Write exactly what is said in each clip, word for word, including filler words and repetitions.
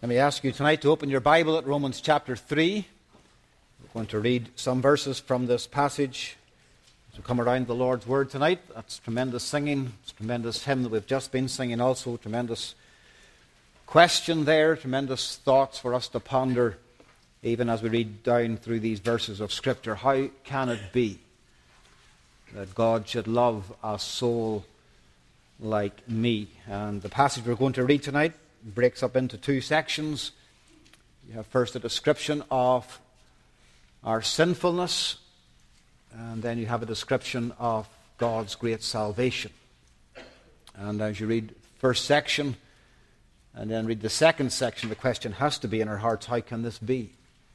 Let me ask you tonight to open your Bible at Romans chapter three. We're going to read some verses from this passage as we come around the Lord's Word tonight. That's tremendous singing. It's a tremendous hymn that we've just been singing also. Tremendous question there. Tremendous thoughts for us to ponder even as we read down through these verses of Scripture. How can it be that God should love a soul like me? And the passage we're going to read tonight breaks up into two sections. You have first a description of our sinfulness, and then you have a description of God's great salvation. And as you read the first section and then read the second section, the question has to be in our hearts, how can this be?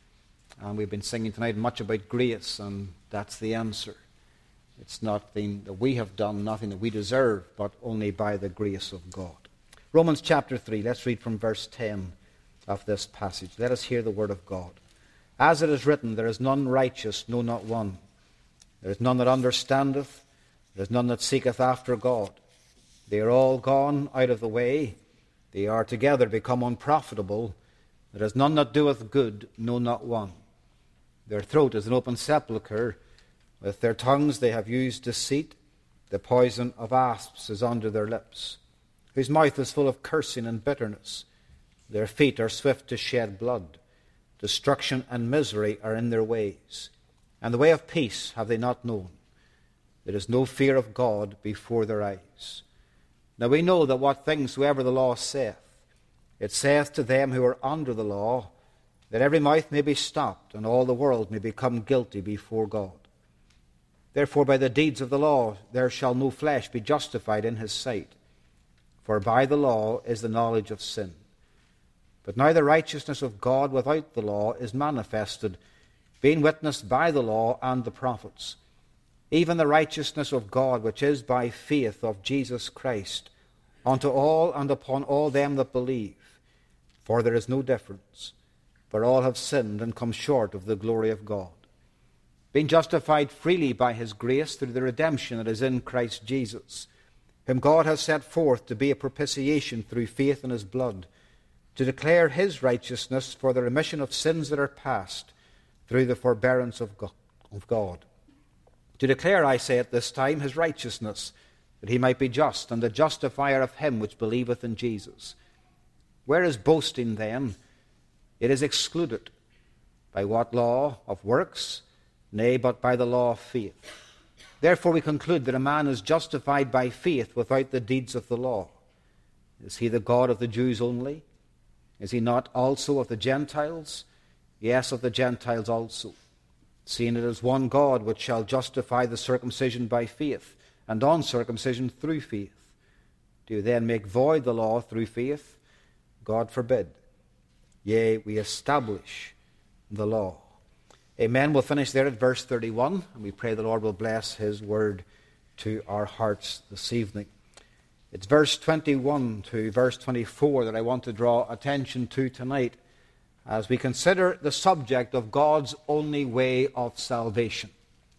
And we've been singing tonight much about grace, and that's the answer. It's nothing that we have done, nothing that we deserve, but only by the grace of God. Romans chapter three, let's read from verse ten of this passage. Let us hear the word of God. As it is written, there is none righteous, no, not one. There is none that understandeth, there is none that seeketh after God. They are all gone out of the way, they are together become unprofitable. There is none that doeth good, no, not one. Their throat is an open sepulchre, with their tongues they have used deceit. The poison of asps is under their lips, whose mouth is full of cursing and bitterness. Their feet are swift to shed blood. Destruction and misery are in their ways, and the way of peace have they not known. There is no fear of God before their eyes. Now we know that what things soever the law saith, it saith to them who are under the law, that every mouth may be stopped, and all the world may become guilty before God. Therefore by the deeds of the law there shall no flesh be justified in his sight. For by the law is the knowledge of sin. But now the righteousness of God without the law is manifested, being witnessed by the law and the prophets, even the righteousness of God which is by faith of Jesus Christ, unto all and upon all them that believe. For there is no difference, for all have sinned and come short of the glory of God, being justified freely by his grace through the redemption that is in Christ Jesus, whom God has set forth to be a propitiation through faith in his blood, to declare his righteousness for the remission of sins that are past, through the forbearance of God. To declare, I say at this time, his righteousness, that he might be just, and the justifier of him which believeth in Jesus. Where is boasting then? It is excluded. By what law? Of works? Nay, but by the law of faith. Therefore we conclude that a man is justified by faith without the deeds of the law. Is he the God of the Jews only? Is he not also of the Gentiles? Yes, of the Gentiles also. Seeing it is one God which shall justify the circumcision by faith, and uncircumcision through faith. Do you then make void the law through faith? God forbid. Yea, we establish the law. Amen. We'll finish there at verse thirty-one, and we pray the Lord will bless his word to our hearts this evening. It's verse twenty-one to verse twenty-four that I want to draw attention to tonight as we consider the subject of God's only way of salvation.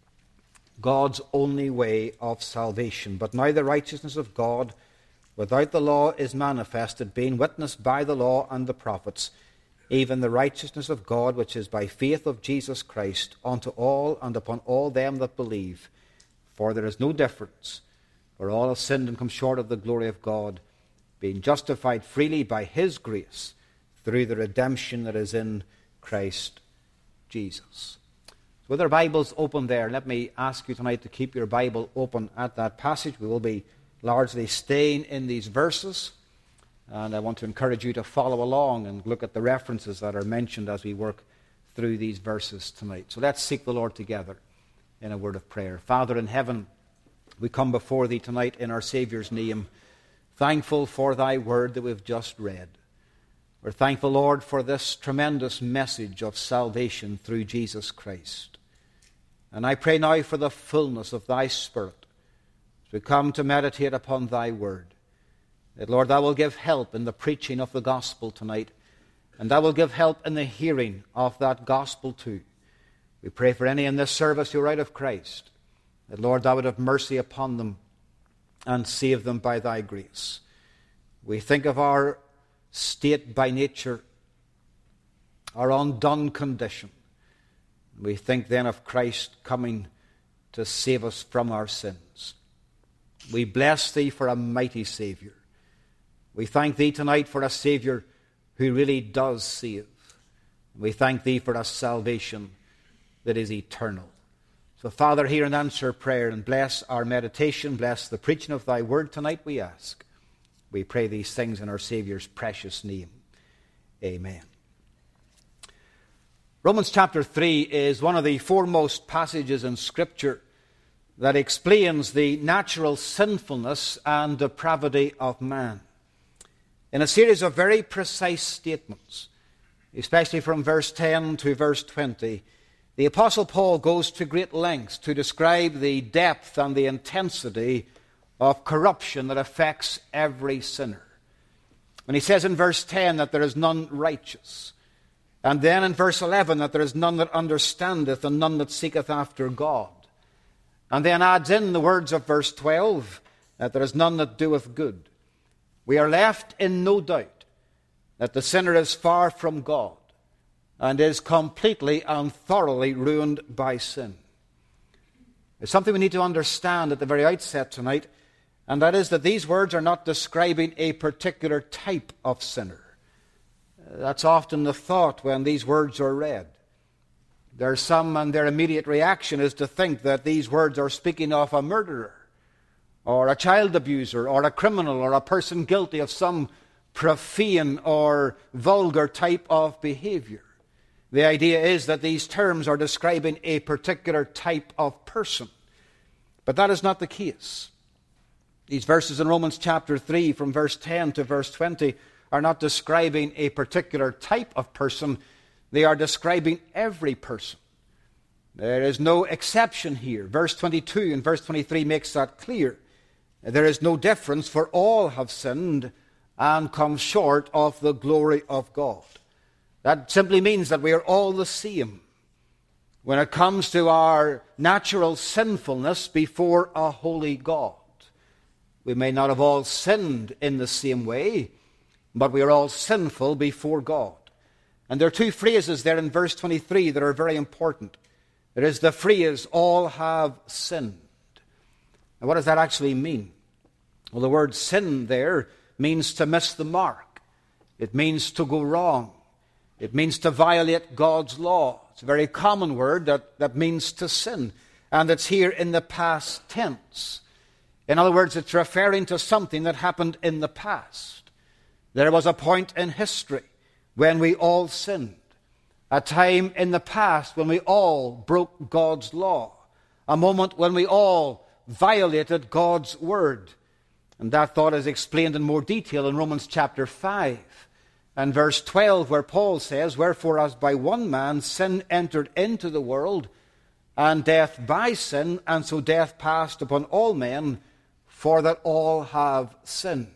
God's only way of salvation. But now the righteousness of God without the law is manifested, being witnessed by the law and the prophets, even the righteousness of God which is by faith of Jesus Christ, unto all and upon all them that believe. For there is no difference, for all have sinned and come short of the glory of God, being justified freely by his grace, through the redemption that is in Christ Jesus. So with our Bibles open there, let me ask you tonight to keep your Bible open at that passage. We will be largely staying in these verses, and I want to encourage you to follow along and look at the references that are mentioned as we work through these verses tonight. So let's seek the Lord together in a word of prayer. Father in heaven, we come before thee tonight in our Saviour's name, thankful for thy word that we've just read. We're thankful, Lord, for this tremendous message of salvation through Jesus Christ. And I pray now for the fullness of thy Spirit as we come to meditate upon thy word. That, Lord, thou will give help in the preaching of the gospel tonight, and thou will give help in the hearing of that gospel too. We pray for any in this service who are out of Christ, that, Lord, thou would have mercy upon them and save them by thy grace. We think of our state by nature our undone condition. We think then of Christ coming to save us from our sins. We bless thee for a mighty Savior. We thank thee tonight for a Savior who really does save. We thank thee for a salvation that is eternal. So, Father, hear and answer prayer, and bless our meditation, bless the preaching of thy word tonight, we ask. We pray these things in our Saviour's precious name. Amen. Romans chapter three is one of the foremost passages in Scripture that explains the natural sinfulness and depravity of man. In a series of very precise statements, especially from verse ten to verse twenty, the Apostle Paul goes to great lengths to describe the depth and the intensity of corruption that affects every sinner. When he says in verse ten that there is none righteous, and then in verse eleven that there is none that understandeth and none that seeketh after God, and then adds in the words of verse twelve that there is none that doeth good, we are left in no doubt that the sinner is far from God and is completely and thoroughly ruined by sin. There's something we need to understand at the very outset tonight, and that is that these words are not describing a particular type of sinner. That's often the thought when these words are read. There are some, and their immediate reaction is to think that these words are speaking of a murderer, or a child abuser, or a criminal, or a person guilty of some profane or vulgar type of behavior. The idea is that these terms are describing a particular type of person. But that is not the case. These verses in Romans chapter three, from verse ten to verse twenty, are not describing a particular type of person. They are describing every person. There is no exception here. Verse twenty-two and verse twenty-three makes that clear. There is no difference, for all have sinned and come short of the glory of God. That simply means that we are all the same when it comes to our natural sinfulness before a holy God. We may not have all sinned in the same way, but we are all sinful before God. And there are two phrases there in verse twenty-three that are very important. There is the phrase, all have sinned. Now, what does that actually mean? Well, the word sin there means to miss the mark. It means to go wrong. It means to violate God's law. It's a very common word that, that means to sin. And it's here in the past tense. In other words, it's referring to something that happened in the past. There was a point in history when we all sinned. A time in the past when we all broke God's law. A moment when we all violated God's word. And that thought is explained in more detail in Romans chapter five. And verse twelve, where Paul says, wherefore as by one man sin entered into the world, and death by sin, and so death passed upon all men, for that all have sinned.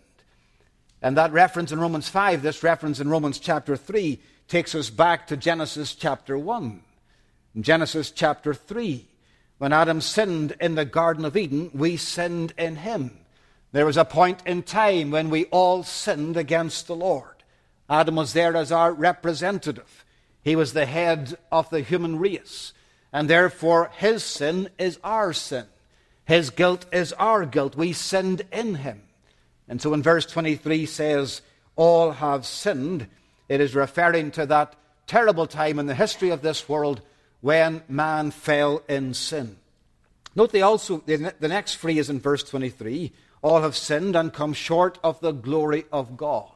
And that reference in Romans five, this reference in Romans chapter three, takes us back to Genesis chapter one. In Genesis chapter three, when Adam sinned in the Garden of Eden, we sinned in him. There was a point in time when we all sinned against the Lord. Adam was there as our representative. He was the head of the human race. And therefore, his sin is our sin. His guilt is our guilt. We sinned in him. And so when verse twenty-three says, all have sinned, it is referring to that terrible time in the history of this world when man fell in sin. Note the also the, the next phrase in verse twenty-three, all have sinned and come short of the glory of God.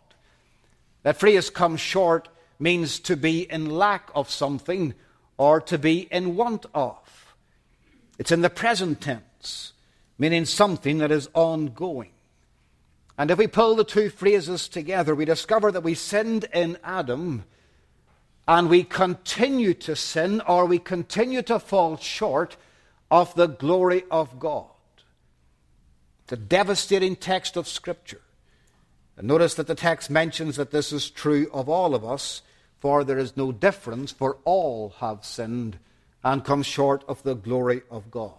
That phrase, come short, means to be in lack of something or to be in want of. It's in the present tense, meaning something that is ongoing. And if we pull the two phrases together, we discover that we sinned in Adam and we continue to sin, or we continue to fall short of the glory of God. It's a devastating text of Scripture. And notice that the text mentions that this is true of all of us, for there is no difference, for all have sinned and come short of the glory of God.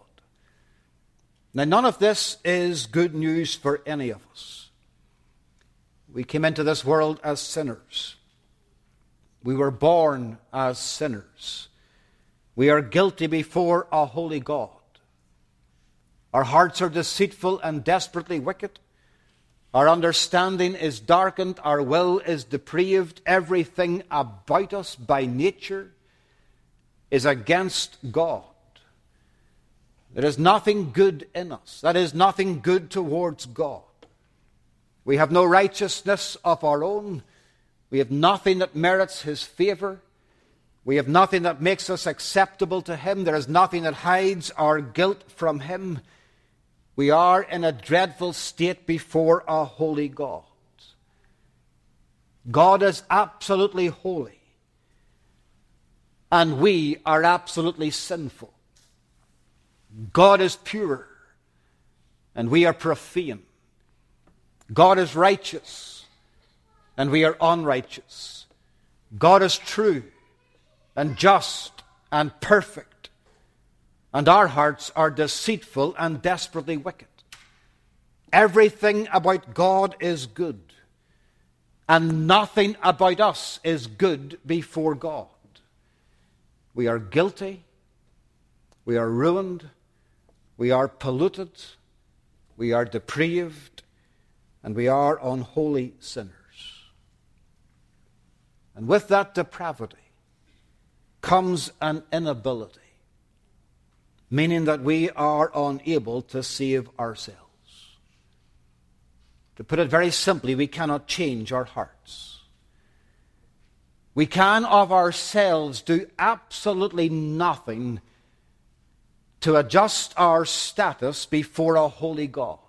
Now, none of this is good news for any of us. We came into this world as sinners. We were born as sinners. We are guilty before a holy God. Our hearts are deceitful and desperately wicked. Our understanding is darkened. Our will is depraved. Everything about us by nature is against God. There is nothing good in us. That is, nothing good towards God. We have no righteousness of our own. We have nothing that merits His favor. We have nothing that makes us acceptable to Him. There is nothing that hides our guilt from Him. We are in a dreadful state before a holy God. God is absolutely holy, and we are absolutely sinful. God is pure, and we are profane. God is righteous, and we are unrighteous. God is true and just and perfect, and our hearts are deceitful and desperately wicked. Everything about God is good, and nothing about us is good before God. We are guilty, we are ruined, we are polluted, we are depraved, and we are unholy sinners. And with that depravity comes an inability, meaning that we are unable to save ourselves. To put it very simply, we cannot change our hearts. We can of ourselves do absolutely nothing to adjust our status before a holy God.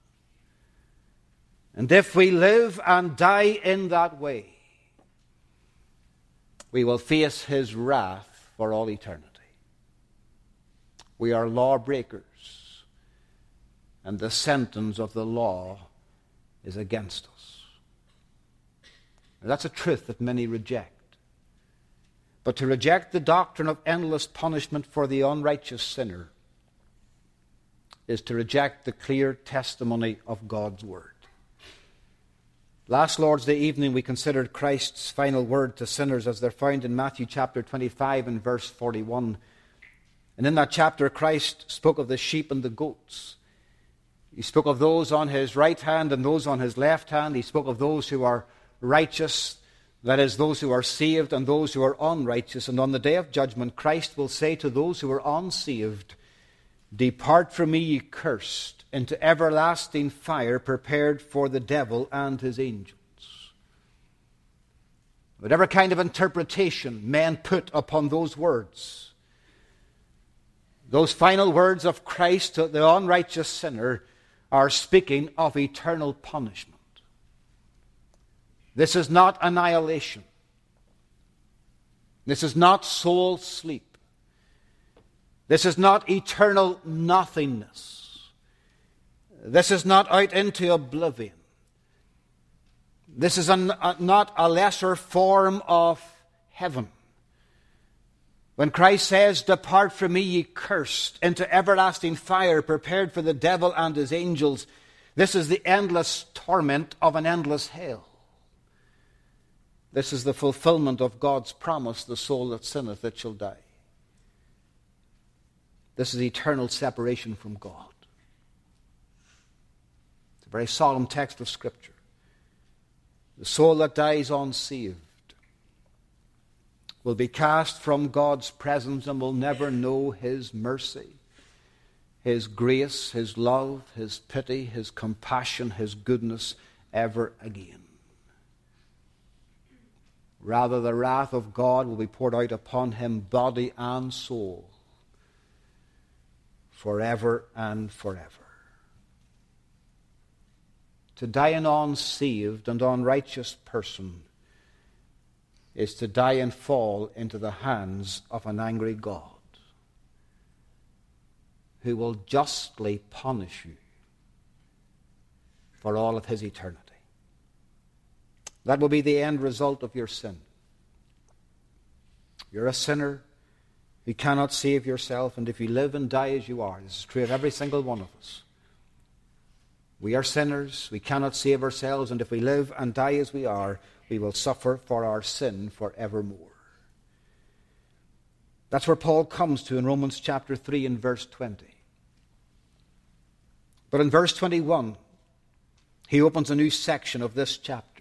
And if we live and die in that way, we will face His wrath for all eternity. We are lawbreakers, and the sentence of the law is against us. And that's a truth that many reject. But to reject the doctrine of endless punishment for the unrighteous sinner is to reject the clear testimony of God's Word. Last Lord's Day evening we considered Christ's final word to sinners as they're found in Matthew chapter twenty-five and verse forty-one. And in that chapter Christ spoke of the sheep and the goats. He spoke of those on His right hand and those on His left hand. He spoke of those who are righteous, that is, those who are saved, and those who are unrighteous. And on the day of judgment, Christ will say to those who are unsaved, "Depart from me, ye cursed, into everlasting fire prepared for the devil and his angels." Whatever kind of interpretation men put upon those words, those final words of Christ to the unrighteous sinner are speaking of eternal punishment. This is not annihilation. This is not soul sleep. This is not eternal nothingness. This is not out into oblivion. This is a, a, not a lesser form of heaven. When Christ says, "Depart from me, ye cursed, into everlasting fire prepared for the devil and his angels," this is the endless torment of an endless hell. This is the fulfillment of God's promise, "The soul that sinneth, it shall die." This is eternal separation from God. It's a very solemn text of Scripture. The soul that dies unsaved will be cast from God's presence and will never know His mercy, His grace, His love, His pity, His compassion, His goodness ever again. Rather, the wrath of God will be poured out upon him, body and soul, forever and forever. To die an unsaved and unrighteous person is to die and fall into the hands of an angry God who will justly punish you for all of His eternity. That will be the end result of your sin. You're a sinner who cannot save yourself, and if you live and die as you are, this is true of every single one of us. We are sinners, we cannot save ourselves, and if we live and die as we are, we will suffer for our sin forevermore. That's where Paul comes to in Romans chapter three and verse twenty. But in verse twenty-one, he opens a new section of this chapter.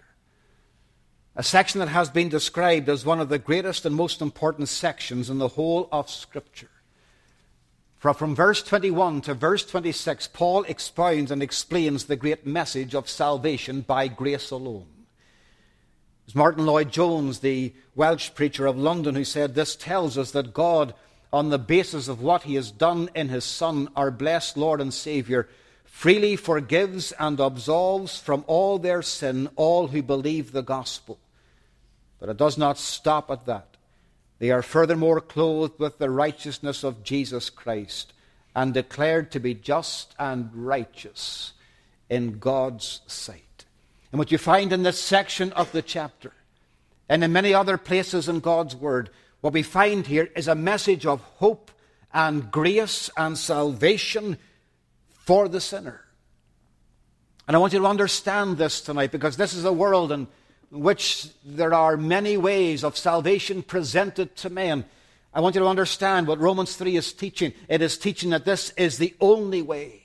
A section that has been described as one of the greatest and most important sections in the whole of Scripture. For from verse twenty-one to verse twenty-six, Paul expounds and explains the great message of salvation by grace alone. It's Martin Lloyd-Jones, the Welsh preacher of London, who said, "This tells us that God, on the basis of what he has done in his Son, our blessed Lord and Saviour, freely forgives and absolves from all their sin all who believe the gospel. But it does not stop at that. They are furthermore clothed with the righteousness of Jesus Christ and declared to be just and righteous in God's sight." And what you find in this section of the chapter, and in many other places in God's Word, what we find here is a message of hope and grace and salvation for the sinner. And I want you to understand this tonight, because this is a world in which there are many ways of salvation presented to men. I want you to understand what Romans three is teaching. It is teaching that this is the only way.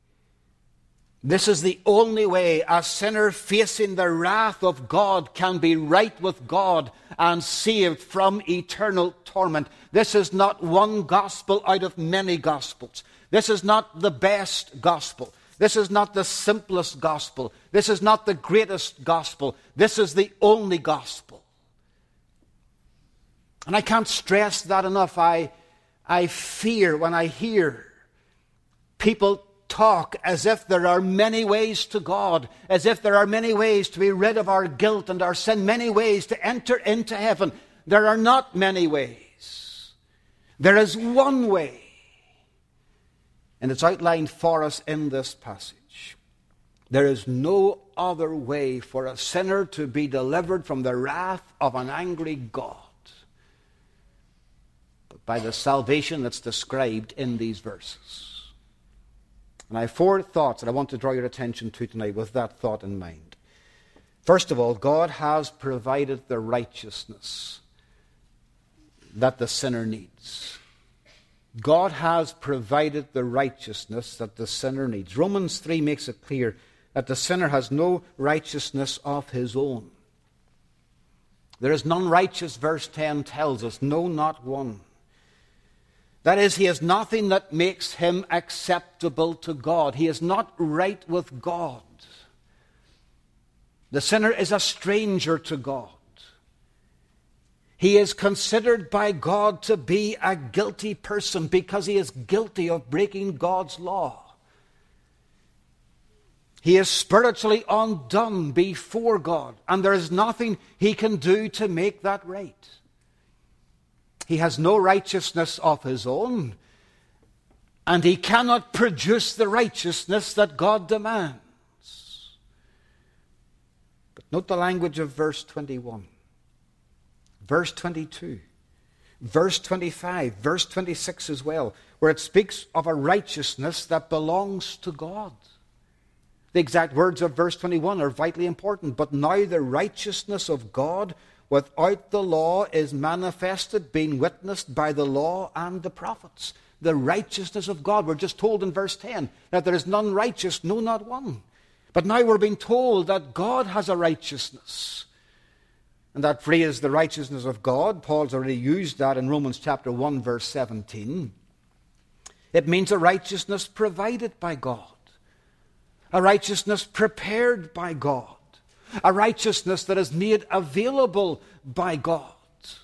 This is the only way a sinner facing the wrath of God can be right with God and saved from eternal torment. This is not one gospel out of many gospels. This is not the best gospel. This is not the simplest gospel. This is not the greatest gospel. This is the only gospel. And I can't stress that enough. I, I fear when I hear people talk as if there are many ways to God, as if there are many ways to be rid of our guilt and our sin, many ways to enter into heaven. There are not many ways. There is one way. And it's outlined for us in this passage. There is no other way for a sinner to be delivered from the wrath of an angry God but by the salvation that's described in these verses. And I have four thoughts that I want to draw your attention to tonight with that thought in mind. First of all, God has provided the righteousness that the sinner needs. God has provided the righteousness that the sinner needs. Romans three makes it clear that the sinner has no righteousness of his own. There is none righteous, verse ten tells us, no, not one. That is, he has nothing that makes him acceptable to God. He is not right with God. The sinner is a stranger to God. He is considered by God to be a guilty person because he is guilty of breaking God's law. He is spiritually undone before God, and there is nothing he can do to make that right. He has no righteousness of his own, and he cannot produce the righteousness that God demands. But note the language of verse twenty-one. Verse twenty-two, verse twenty-five, verse twenty-six as well, where it speaks of a righteousness that belongs to God. The exact words of verse twenty-one are vitally important. But now the righteousness of God without the law is manifested, being witnessed by the law and the prophets. The righteousness of God. We're just told in verse ten that there is none righteous, no, not one. But now we're being told that God has a righteousness. And that phrase, the righteousness of God, Paul's already used that in Romans chapter one, verse seventeen. It means a righteousness provided by God. A righteousness prepared by God. A righteousness that is made available by God.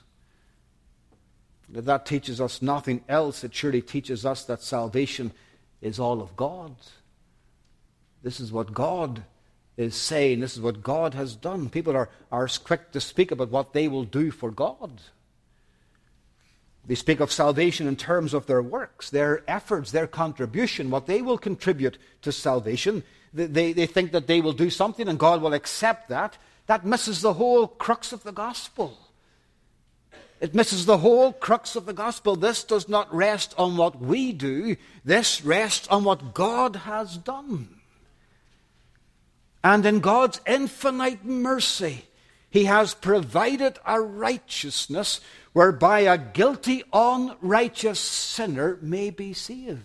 If that teaches us nothing else, it surely teaches us that salvation is all of God. This is what God is saying. This is what God has done. People are, are quick to speak about what they will do for God. They speak of salvation in terms of their works, their efforts, their contribution, what they will contribute to salvation. They, they, they think that they will do something and God will accept that. That misses the whole crux of the gospel. It misses the whole crux of the gospel. This does not rest on what we do. This rests on what God has done. And in God's infinite mercy, He has provided a righteousness whereby a guilty, unrighteous sinner may be saved.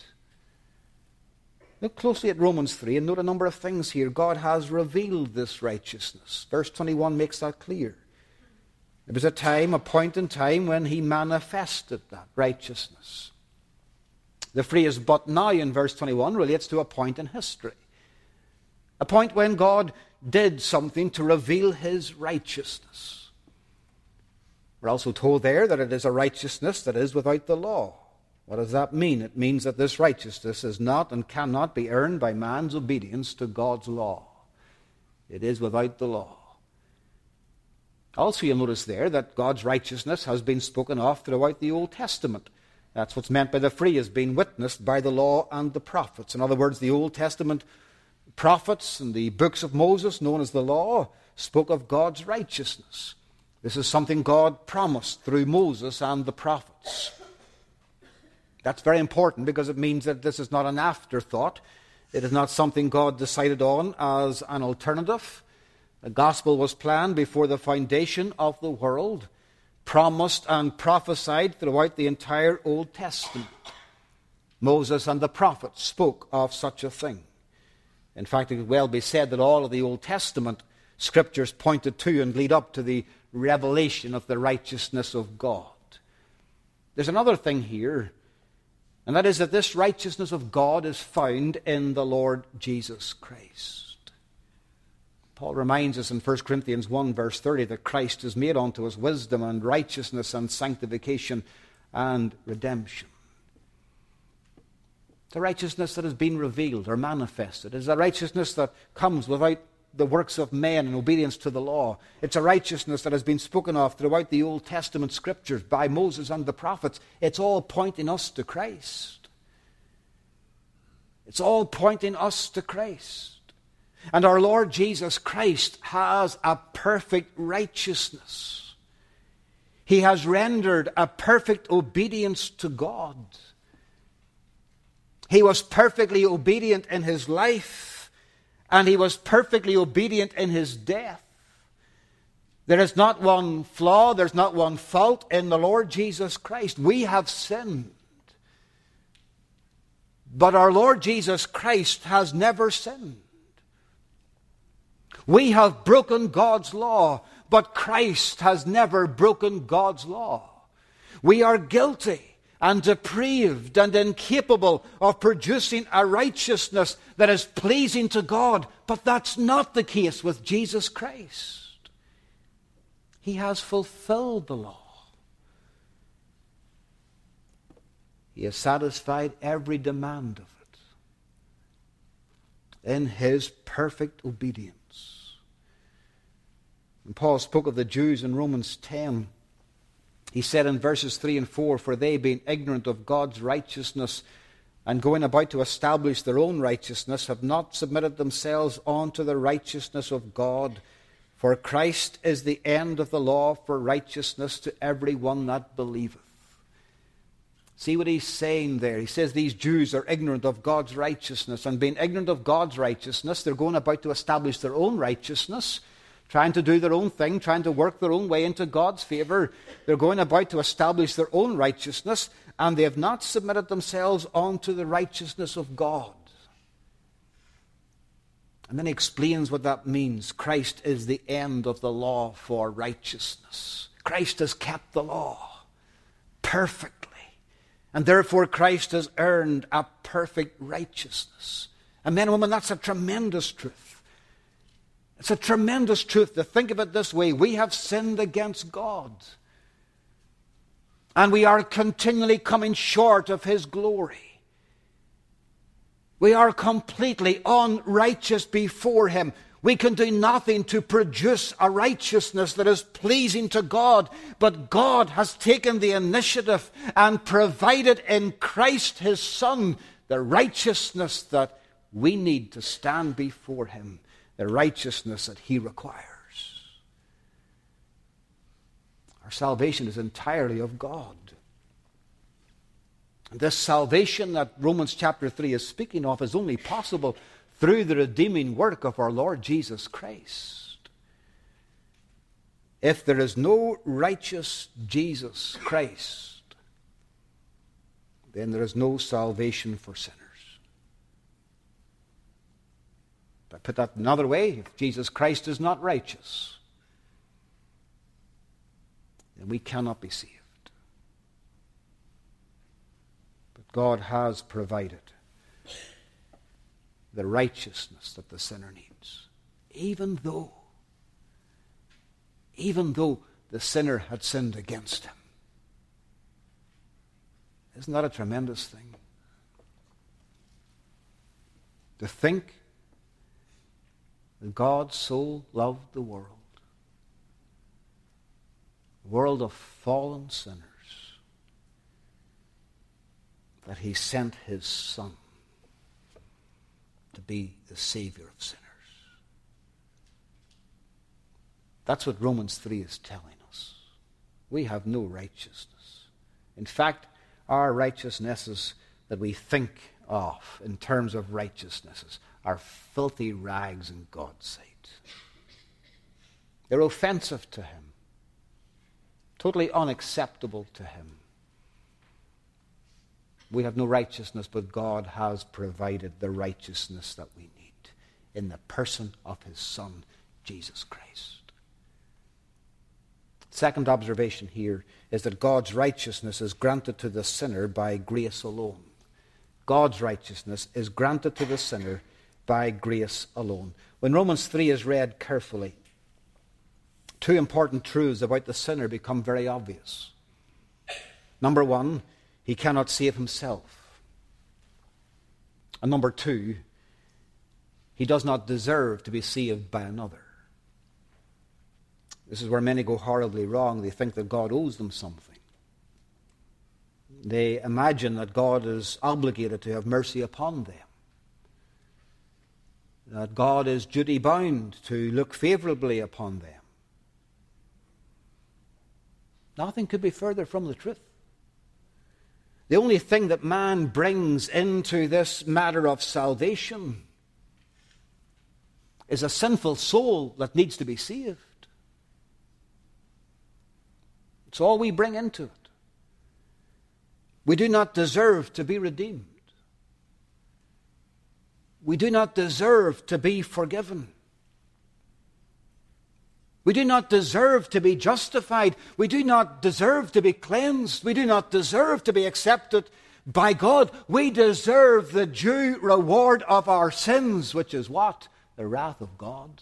Look closely at Romans three and note a number of things here. God has revealed this righteousness. Verse twenty-one makes that clear. There was a time, a point in time, when he manifested that righteousness. The phrase "but now" in verse twenty-one relates to a point in history. A point when God did something to reveal his righteousness. We're also told there that it is a righteousness that is without the law. What does that mean? It means that this righteousness is not and cannot be earned by man's obedience to God's law. It is without the law. Also, you'll notice there that God's righteousness has been spoken of throughout the Old Testament. That's what's meant by the phrase being witnessed by the law and the prophets. In other words, the Old Testament prophets and the books of Moses, known as the law, spoke of God's righteousness. This is something God promised through Moses and the prophets. That's very important because it means that this is not an afterthought. It is not something God decided on as an alternative. The gospel was planned before the foundation of the world, promised and prophesied throughout the entire Old Testament. Moses and the prophets spoke of such a thing. In fact, it could well be said that all of the Old Testament scriptures pointed to and lead up to the revelation of the righteousness of God. There's another thing here, and that is that this righteousness of God is found in the Lord Jesus Christ. Paul reminds us in First Corinthians one, verse thirty, that Christ is made unto us wisdom and righteousness and sanctification and redemption. The righteousness that has been revealed or manifested is a righteousness that comes without the works of men in obedience to the law. It's a righteousness that has been spoken of throughout the Old Testament scriptures by Moses and the prophets. It's all pointing us to Christ. It's all pointing us to Christ. And our Lord Jesus Christ has a perfect righteousness. He has rendered a perfect obedience to God. He was perfectly obedient in his life, and he was perfectly obedient in his death. There is not one flaw, there's not one fault in the Lord Jesus Christ. We have sinned. But our Lord Jesus Christ has never sinned. We have broken God's law, but Christ has never broken God's law. We are guilty and depraved and incapable of producing a righteousness that is pleasing to God. But that's not the case with Jesus Christ. He has fulfilled the law. He has satisfied every demand of it in his perfect obedience. When Paul spoke of the Jews in Romans ten, he said in verses three and four, "For they, being ignorant of God's righteousness and going about to establish their own righteousness, have not submitted themselves unto the righteousness of God. For Christ is the end of the law for righteousness to every one that believeth." See what he's saying there. He says these Jews are ignorant of God's righteousness. And being ignorant of God's righteousness, they're going about to establish their own righteousness, trying to do their own thing, trying to work their own way into God's favor. They're going about to establish their own righteousness, and they have not submitted themselves unto the righteousness of God. And then he explains what that means. Christ is the end of the law for righteousness. Christ has kept the law perfectly. And therefore Christ has earned a perfect righteousness. And men and women, that's a tremendous truth. It's a tremendous truth to think of it this way. We have sinned against God. And we are continually coming short of his glory. We are completely unrighteous before him. We can do nothing to produce a righteousness that is pleasing to God. But God has taken the initiative and provided in Christ his Son the righteousness that we need to stand before him. The righteousness that he requires. Our salvation is entirely of God. And this salvation that Romans chapter three is speaking of is only possible through the redeeming work of our Lord Jesus Christ. if there is no righteous Jesus Christ, then there is no salvation for sinners. If I put that another way, if Jesus Christ is not righteous, then we cannot be saved. But God has provided the righteousness that the sinner needs, even though, even though the sinner had sinned against him. Isn't that a tremendous thing? To think that God so loved the world, a world of fallen sinners, that he sent his Son to be the Savior of sinners. That's what Romans three is telling us. We have no righteousness. In fact, our righteousnesses that we think of in terms of righteousnesses are filthy rags in God's sight. They're offensive to him, totally unacceptable to him. We have no righteousness, but God has provided the righteousness that we need in the person of his Son, Jesus Christ. Second observation here is that God's righteousness is granted to the sinner by grace alone. God's righteousness is granted to the sinner by grace alone. When Romans three is read carefully, two important truths about the sinner become very obvious. Number one, he cannot save himself. And number two, he does not deserve to be saved by another. This is where many go horribly wrong. They think that God owes them something. They imagine that God is obligated to have mercy upon them, that God is duty-bound to look favorably upon them. Nothing could be further from the truth. The only thing that man brings into this matter of salvation is a sinful soul that needs to be saved. It's all we bring into it. We do not deserve to be redeemed. We do not deserve to be forgiven. We do not deserve to be justified. We do not deserve to be cleansed. We do not deserve to be accepted by God. We deserve the due reward of our sins, which is what? The wrath of God.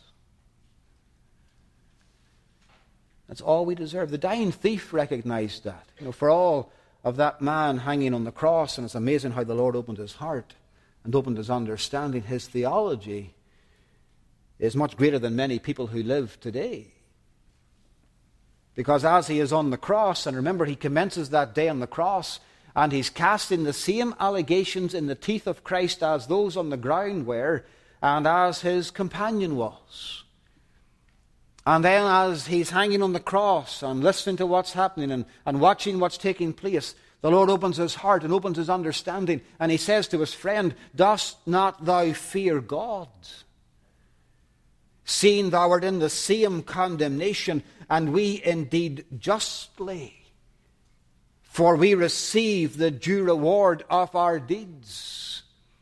That's all we deserve. The dying thief recognized that. You know, for all of that man hanging on the cross, and it's amazing how the Lord opened his heart and opened his understanding. His theology is much greater than many people who live today. Because as he is on the cross, and remember he commences that day on the cross, and he's casting the same allegations in the teeth of Christ as those on the ground were, and as his companion was. And then as he's hanging on the cross and listening to what's happening and, and watching what's taking place, the Lord opens his heart and opens his understanding, and he says to his friend, "Dost not thou fear God, seeing thou art in the same condemnation, and we indeed justly, for we receive the due reward of our deeds."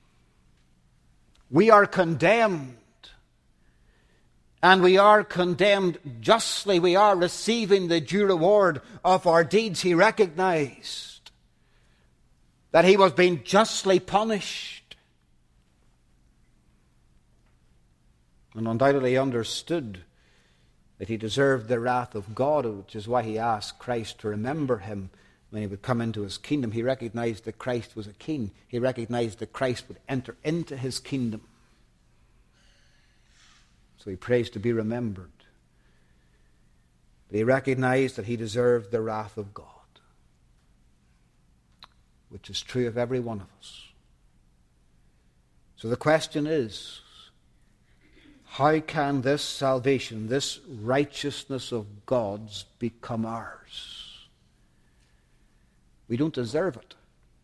We are condemned, and we are condemned justly. We are receiving the due reward of our deeds. He recognized that he was being justly punished, and undoubtedly understood that he deserved the wrath of God, which is why he asked Christ to remember him when he would come into his kingdom. He recognized that Christ was a king. He recognized that Christ would enter into his kingdom. So he prays to be remembered. But he recognized that he deserved the wrath of God, which is true of every one of us. So the question is, how can this salvation, this righteousness of God's, become ours? We don't deserve it.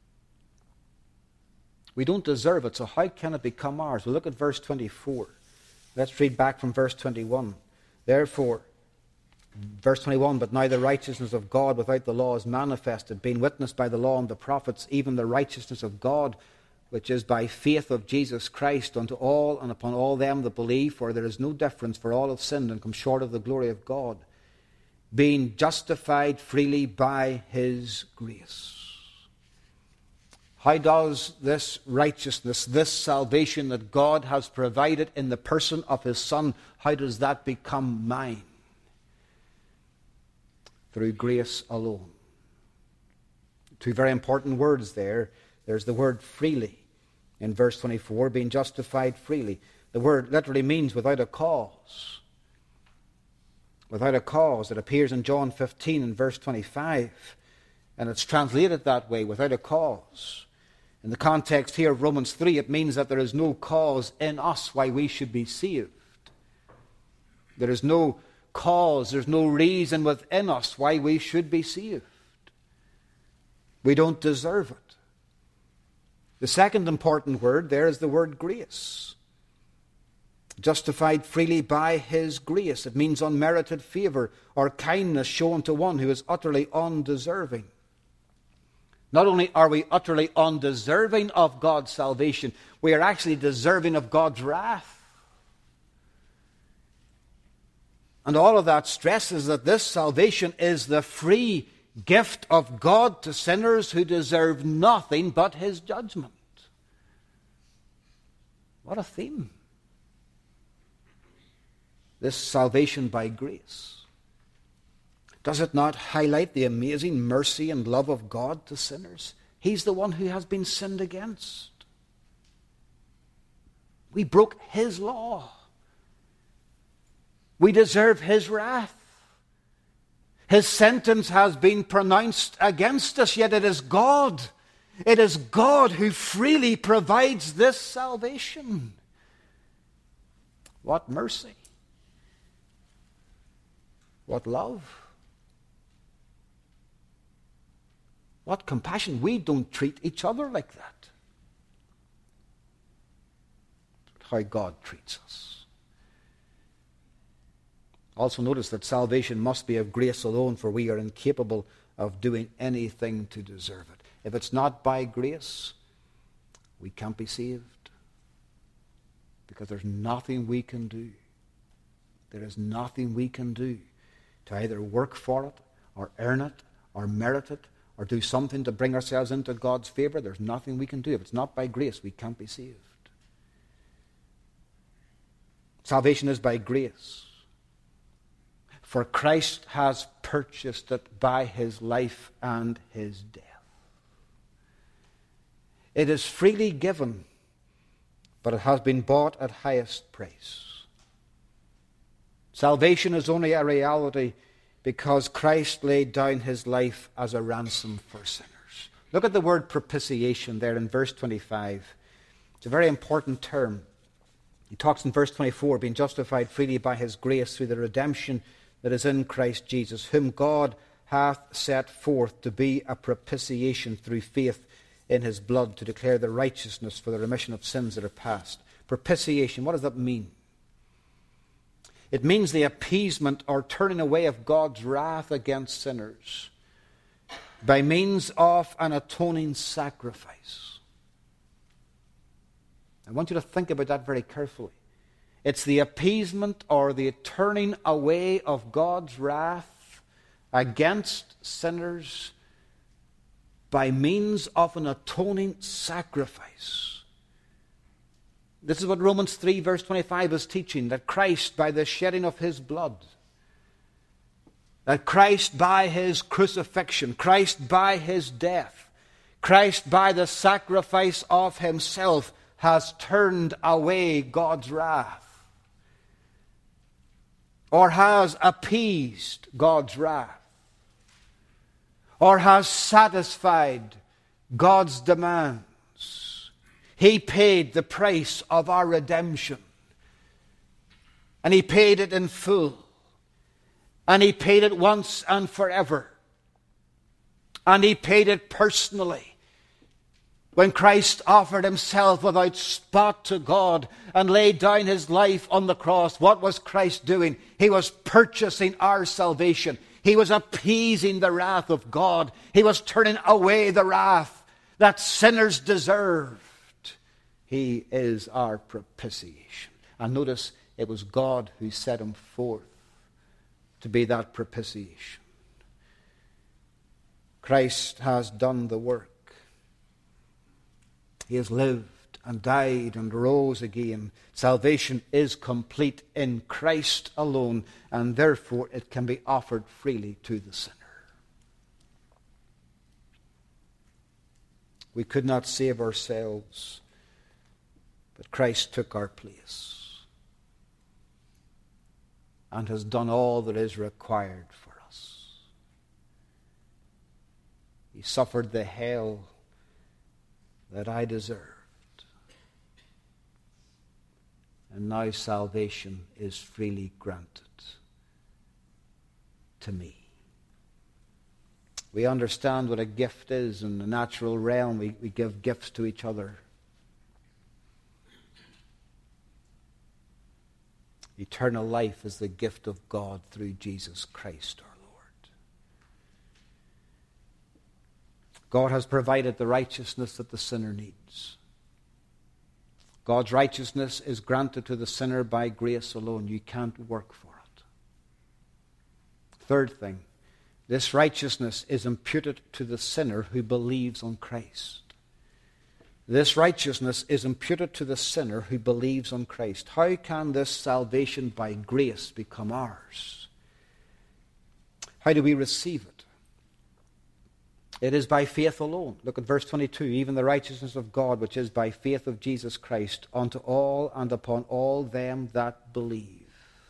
We don't deserve it, so how can it become ours? Well, look at verse twenty-four. Let's read back from verse twenty-one. Therefore, Verse twenty-one, but now the righteousness of God without the law is manifested, being witnessed by the law and the prophets, even the righteousness of God, which is by faith of Jesus Christ unto all and upon all them that believe, for there is no difference, for all have sinned and come short of the glory of God, being justified freely by his grace. How does this righteousness, this salvation that God has provided in the person of his Son, how does that become mine? Through grace alone. Two very important words there. There's the word freely in verse twenty-four, being justified freely. The word literally means without a cause. Without a cause. It appears in John fifteen and verse twenty-five. And it's translated that way, without a cause. In the context here of Romans three, it means that there is no cause in us why we should be saved. There is no cause, there's no reason within us why we should be saved. We don't deserve it. The second important word there is the word grace. Justified freely by his grace. It means unmerited favor or kindness shown to one who is utterly undeserving. Not only are we utterly undeserving of God's salvation, we are actually deserving of God's wrath. And all of that stresses that this salvation is the free gift of God to sinners who deserve nothing but his judgment. What a theme. This salvation by grace. Does it not highlight the amazing mercy and love of God to sinners? He's the one who has been sinned against. We broke his law. We deserve his wrath. His sentence has been pronounced against us, yet it is God. It is God who freely provides this salvation. What mercy. What love. What compassion. We don't treat each other like that. But how God treats us. Also notice that salvation must be of grace alone, for we are incapable of doing anything to deserve it. If it's not by grace, we can't be saved. Because there's nothing we can do. There is nothing we can do to either work for it, or earn it, or merit it, or do something to bring ourselves into God's favor. There's nothing we can do. If it's not by grace, we can't be saved. Salvation is by grace. For Christ has purchased it by his life and his death. It is freely given, but it has been bought at highest price. Salvation is only a reality because Christ laid down his life as a ransom for sinners. Look at the word propitiation there in verse twenty-five. It's a very important term. He talks in verse twenty-four, being justified freely by his grace through the redemption that is in Christ Jesus, whom God hath set forth to be a propitiation through faith in his blood, to declare the righteousness for the remission of sins that are past. Propitiation, what does that mean? It means the appeasement or turning away of God's wrath against sinners by means of an atoning sacrifice. I want you to think about that very carefully. It's the appeasement or the turning away of God's wrath against sinners by means of an atoning sacrifice. This is what Romans three verse twenty-five is teaching, that Christ by the shedding of his blood, that Christ by his crucifixion, Christ by his death, Christ by the sacrifice of himself has turned away God's wrath, or has appeased God's wrath, or has satisfied God's demands. He paid the price of our redemption. And he paid it in full. And he paid it once and forever. And he paid it personally. When Christ offered himself without spot to God and laid down his life on the cross, what was Christ doing? He was purchasing our salvation. He was appeasing the wrath of God. He was turning away the wrath that sinners deserved. He is our propitiation. And notice, it was God who set him forth to be that propitiation. Christ has done the work. He has lived and died and rose again. Salvation is complete in Christ alone, and therefore it can be offered freely to the sinner. We could not save ourselves, but Christ took our place and has done all that is required for us. He suffered the hell that I deserved. And now salvation is freely granted to me. We understand what a gift is in the natural realm. We, we give gifts to each other. Eternal life is the gift of God through Jesus Christ our Lord. God has provided the righteousness that the sinner needs. God's righteousness is granted to the sinner by grace alone. You can't work for it. Third thing, this righteousness is imputed to the sinner who believes on Christ. This righteousness is imputed to the sinner who believes on Christ. How can this salvation by grace become ours? How do we receive it? It is by faith alone. Look at verse twenty-two. Even the righteousness of God, which is by faith of Jesus Christ, unto all and upon all them that believe.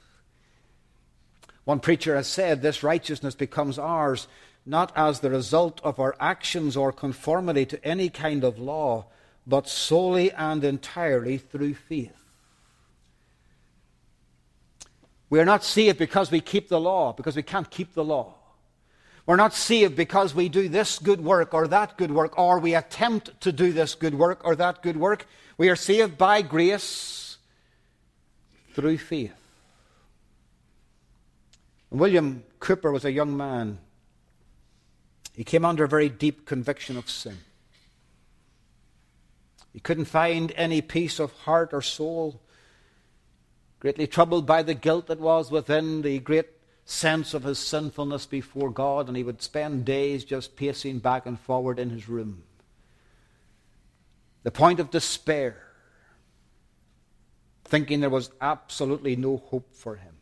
One preacher has said this righteousness becomes ours not as the result of our actions or conformity to any kind of law, but solely and entirely through faith. We are not saved because we keep the law, because we can't keep the law. We're not saved because we do this good work or that good work, or we attempt to do this good work or that good work. We are saved by grace through faith. When William Cowper was a young man, he came under a very deep conviction of sin. He couldn't find any peace of heart or soul, greatly troubled by the guilt that was within, the great sense of his sinfulness before God, and he would spend days just pacing back and forward in his room. The point of despair, thinking there was absolutely no hope for him.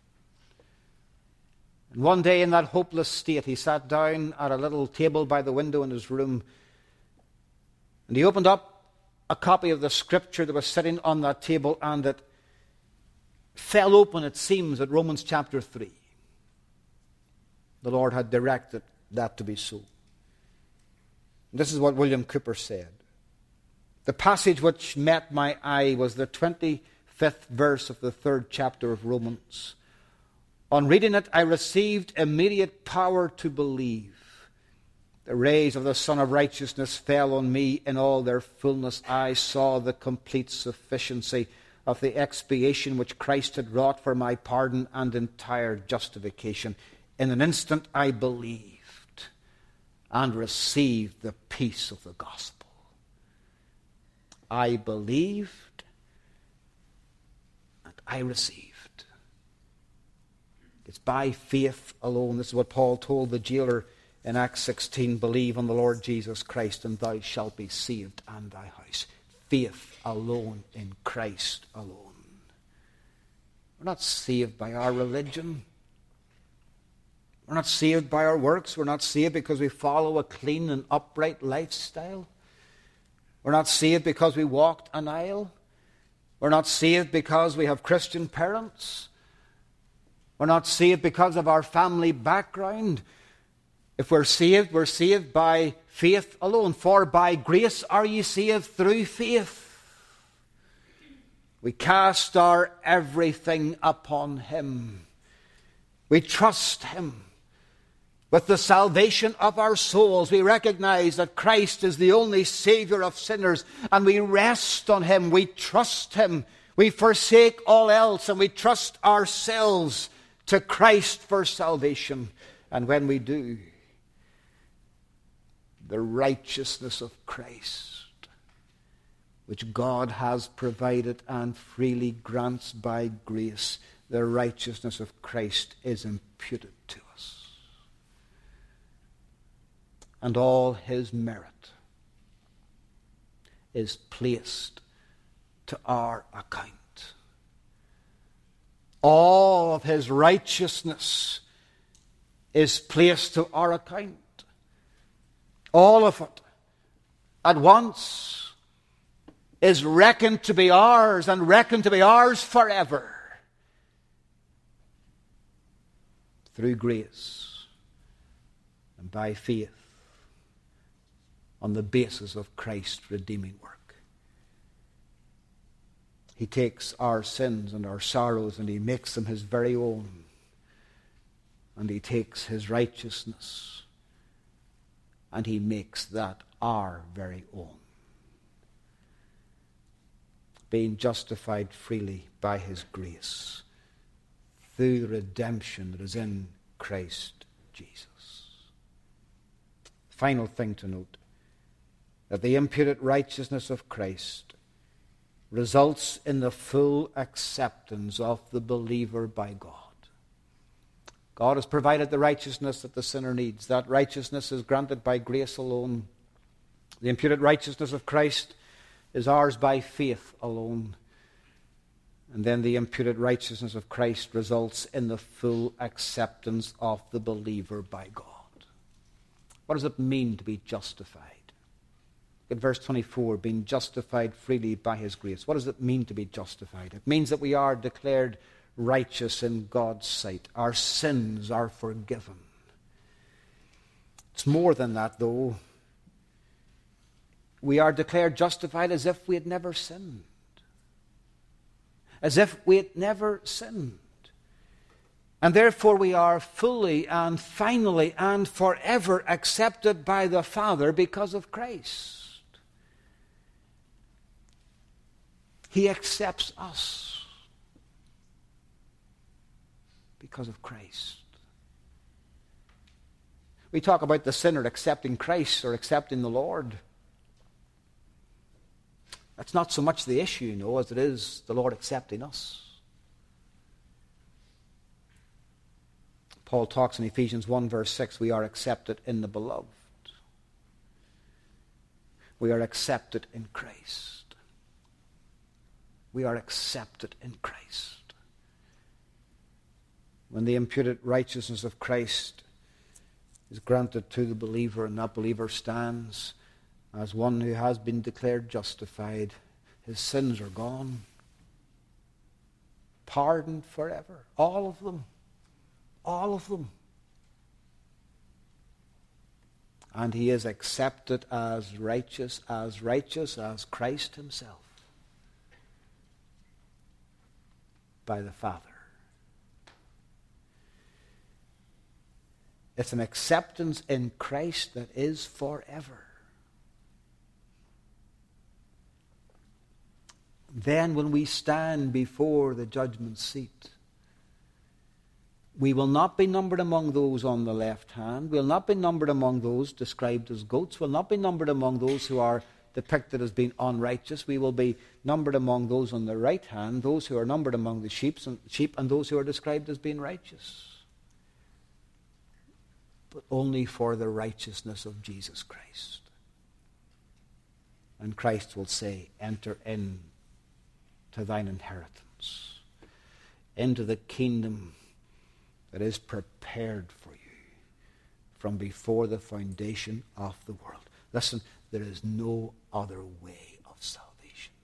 And one day in that hopeless state, he sat down at a little table by the window in his room, and he opened up a copy of the scripture that was sitting on that table, and it fell open, it seems, at Romans chapter three. The Lord had directed that to be so. This is what William Cowper said. The passage which met my eye was the twenty-fifth verse of the third chapter of Romans. On reading it, I received immediate power to believe. The rays of the Sun of Righteousness fell on me in all their fullness. I saw the complete sufficiency of the expiation which Christ had wrought for my pardon and entire justification. In an instant I believed and received the peace of the gospel. I believed and I received. It's by faith alone. This is what Paul told the jailer in Acts sixteen. Believe on the Lord Jesus Christ and thou shalt be saved and thy house. Faith alone in Christ alone. We're not saved by our religion. We're not saved by our works. We're not saved because we follow a clean and upright lifestyle. We're not saved because we walked an aisle. We're not saved because we have Christian parents. We're not saved because of our family background. If we're saved, we're saved by faith alone. For by grace are ye saved through faith. We cast our everything upon him. We trust him. with the salvation of our souls. We recognize that Christ is the only Savior of sinners, and we rest on him. We trust him. We forsake all else, and we trust ourselves to Christ for salvation. And when we do, the righteousness of Christ, which God has provided and freely grants by grace, the righteousness of Christ is imputed to us. And all his merit is placed to our account. All of his righteousness is placed to our account. All of it at once is reckoned to be ours, and reckoned to be ours forever through grace and by faith on the basis of Christ's redeeming work. He takes our sins and our sorrows and he makes them his very own. And he takes his righteousness and he makes that our very own. Being justified freely by his grace through the redemption that is in Christ Jesus. Final thing to note, that the imputed righteousness of Christ results in the full acceptance of the believer by God. God has provided the righteousness that the sinner needs. That righteousness is granted by grace alone. The imputed righteousness of Christ is ours by faith alone. And then the imputed righteousness of Christ results in the full acceptance of the believer by God. What does it mean to be justified? In verse twenty-four, being justified freely by his grace. What does it mean to be justified? It means that we are declared righteous in God's sight. Our sins are forgiven. It's more than that, though. We are declared justified as if we had never sinned. As if we had never sinned. And therefore we are fully and finally and forever accepted by the Father because of Christ. He accepts us because of Christ. We talk about the sinner accepting Christ or accepting the Lord. That's not so much the issue, you know, as it is the Lord accepting us. Paul talks in Ephesians one verse six, we are accepted in the beloved. We are accepted in Christ. We are accepted in Christ. When the imputed righteousness of Christ is granted to the believer, and that believer stands as one who has been declared justified, his sins are gone. Pardoned forever. All of them. All of them. And he is accepted as righteous, as righteous as Christ himself by the Father. It's an acceptance in Christ that is forever. Then when we stand before the judgment seat, we will not be numbered among those on the left hand. We will not be numbered among those described as goats. We will not be numbered among those who are depicted as being unrighteous. We will be numbered among those on the right hand, those who are numbered among the sheep and, sheep and those who are described as being righteous. But only for the righteousness of Jesus Christ. And Christ will say, enter in to thine inheritance, into the kingdom that is prepared for you from before the foundation of the world. Listen, there is no other way of salvation.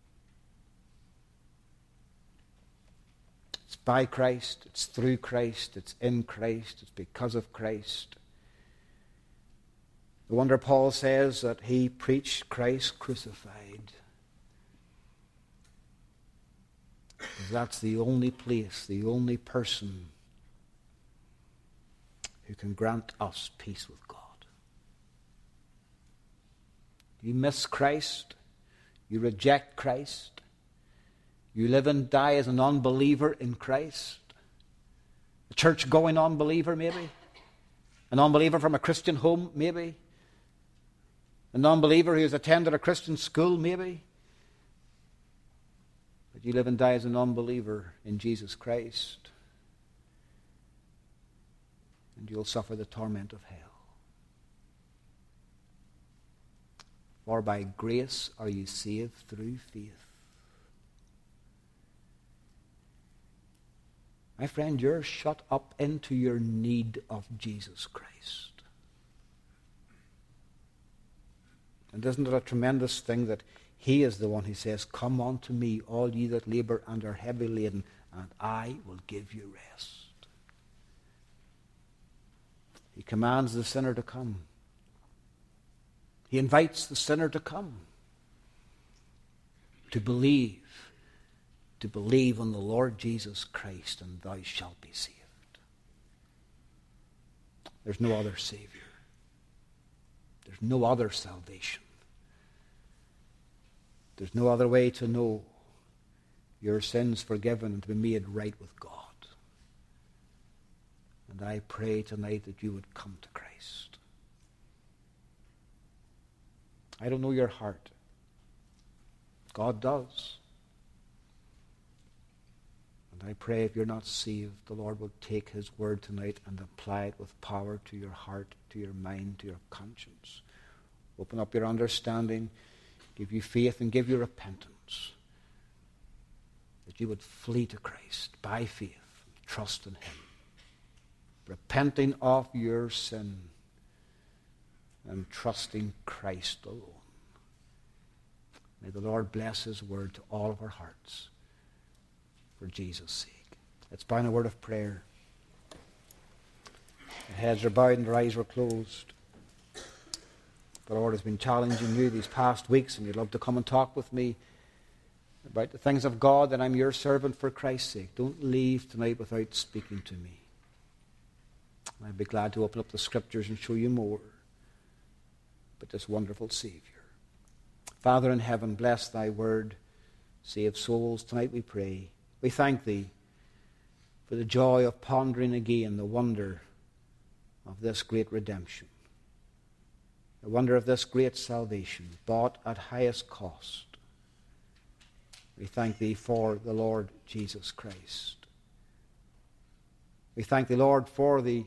It's by Christ, it's through Christ, it's in Christ, it's because of Christ. No wonder Paul says that he preached Christ crucified. Because that's the only place, the only person who can grant us peace with God. You miss Christ. You reject Christ. You live and die as an unbeliever in Christ. A church-going unbeliever, maybe. An unbeliever from a Christian home, maybe. A non-believer who has attended a Christian school, maybe. But you live and die as an unbeliever in Jesus Christ. And you'll suffer the torment of hell. For by grace are you saved through faith. My friend, you're shut up into your need of Jesus Christ. And isn't it a tremendous thing that he is the one who says, come unto me, all ye that labor and are heavy laden, and I will give you rest. He commands the sinner to come. He invites the sinner to come, to believe, to believe on the Lord Jesus Christ, and thou shalt be saved. There's no other Savior. There's no other salvation. There's no other way to know your sins forgiven and to be made right with God. And I pray tonight that you would come to Christ. I don't know your heart. God does. And I pray if you're not saved, the Lord will take his word tonight and apply it with power to your heart, to your mind, to your conscience. Open up your understanding, give you faith, and give you repentance. That you would flee to Christ by faith, trust in him, repenting of your sin and trusting Christ alone. May the Lord bless his word to all of our hearts for Jesus' sake. Let's bow in a word of prayer. The heads are bowed and their eyes were closed. The Lord has been challenging you these past weeks, and you'd love to come and talk with me about the things of God, that I'm your servant for Christ's sake. Don't leave tonight without speaking to me. I'd be glad to open up the Scriptures and show you more but this wonderful Savior. Father in heaven, bless thy word. Save souls tonight, we pray. We thank thee for the joy of pondering again the wonder of this great redemption, the wonder of this great salvation, bought at highest cost. We thank thee for the Lord Jesus Christ. We thank thee, Lord, for the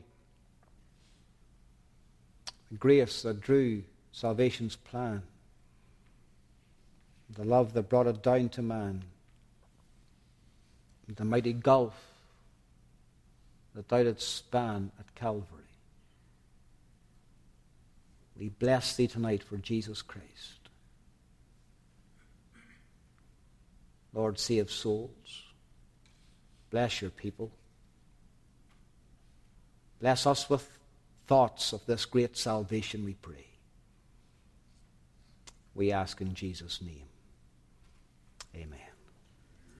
grace that drew salvation's plan, the love that brought it down to man, the mighty gulf that thou didst span at Calvary. We bless thee tonight for Jesus Christ. Lord, save souls. Bless your people. Bless us with thoughts of this great salvation, we pray. We ask in Jesus' name. Amen.